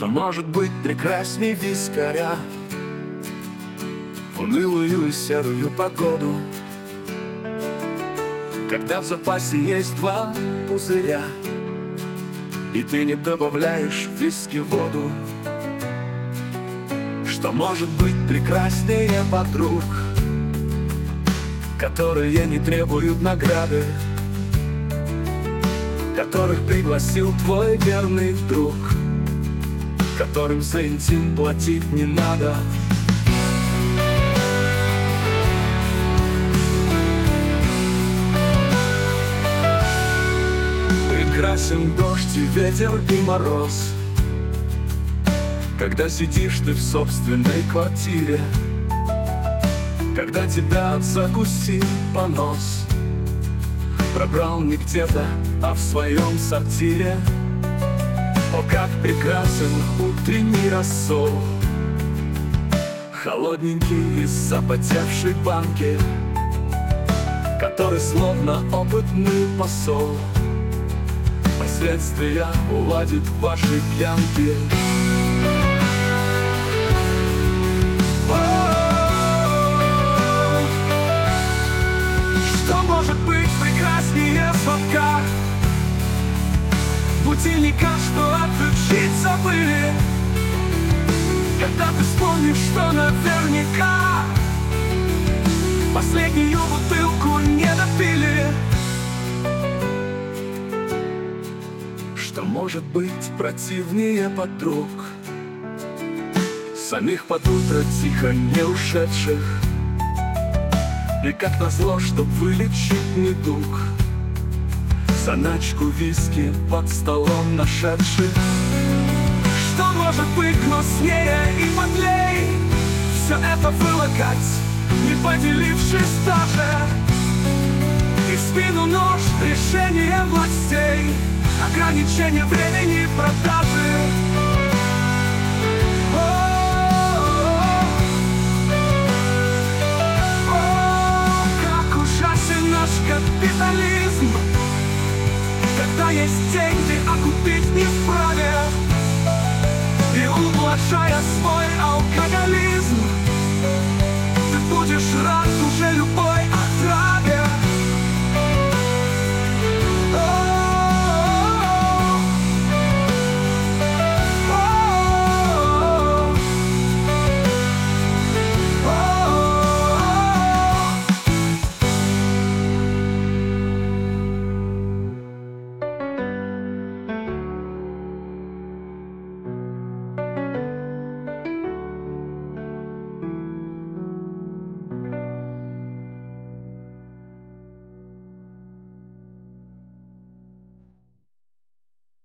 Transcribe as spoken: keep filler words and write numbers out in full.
Что может быть прекрасней вискаря в унылую и серую погоду, когда в запасе есть два пузыря, и ты не добавляешь в виски воду? Что может быть прекраснее подруг, которые не требуют награды, которых пригласил твой верный друг, которым за интим платить не надо? Прекрасен дождь и ветер и мороз, когда сидишь ты в собственной квартире, когда тебя закусил понос, пробрал не где-то, а в своем сортире. О, как прекрасен утренний рассол, холодненький из запотевшей банки, который словно опытный посол последствия уладит ваши пьянки. Что может быть прекраснее звонка будильника, что отключить забыли, когда ты вспомнишь, что наверняка последнюю бутылку не допили? Что может быть противнее подруг, самих под утро тихо не ушедших, и как назло, чтоб вылечить недуг, заначку виски под столом нашедших? Что может быть гнуснее и подлей все это вылагать, не поделившись даже, и в спину нож решение властей, ограничение времени продажи?